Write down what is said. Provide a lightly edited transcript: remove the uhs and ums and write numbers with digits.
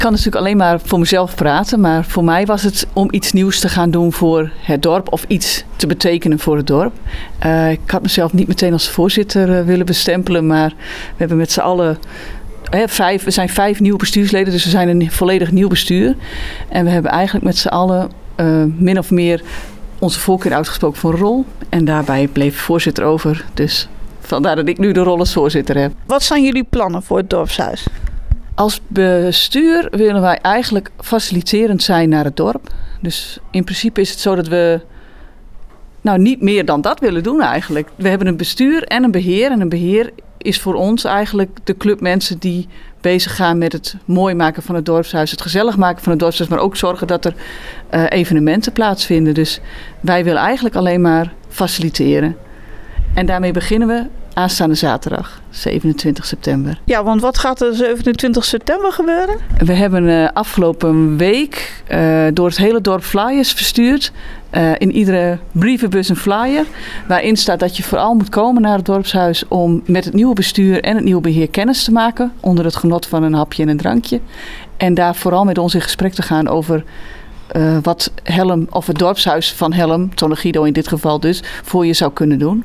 Ik kan natuurlijk alleen maar voor mezelf praten, maar voor mij was het om iets nieuws te gaan doen voor het dorp of iets te betekenen voor het dorp. Ik had mezelf niet meteen als voorzitter willen bestempelen, maar we hebben met z'n allen we zijn 5 nieuwe bestuursleden, dus we zijn een volledig nieuw bestuur. En we hebben eigenlijk met z'n allen min of meer onze voorkeur uitgesproken voor een rol. En daarbij bleef voorzitter over, dus vandaar dat ik nu de rol als voorzitter heb. Wat zijn jullie plannen voor het dorpshuis? Als bestuur willen wij eigenlijk faciliterend zijn naar het dorp. Dus in principe is het zo dat we niet meer dan dat willen doen eigenlijk. We hebben een bestuur en een beheer. En een beheer is voor ons eigenlijk de club mensen die bezig gaan met het mooi maken van het dorpshuis. Het gezellig maken van het dorpshuis, maar ook zorgen dat er evenementen plaatsvinden. Dus wij willen eigenlijk alleen maar faciliteren. En daarmee beginnen we aanstaande zaterdag, 27 september. Ja, want wat gaat er 27 september gebeuren? We hebben afgelopen week door het hele dorp flyers verstuurd. In iedere brievenbus een flyer. Waarin staat dat je vooral moet komen naar het dorpshuis om met het nieuwe bestuur en het nieuwe beheer kennis te maken. Onder het genot van een hapje en een drankje. En daar vooral met ons in gesprek te gaan over wat Helm, of het dorpshuis van Helm, Tonneguido in dit geval dus, voor je zou kunnen doen.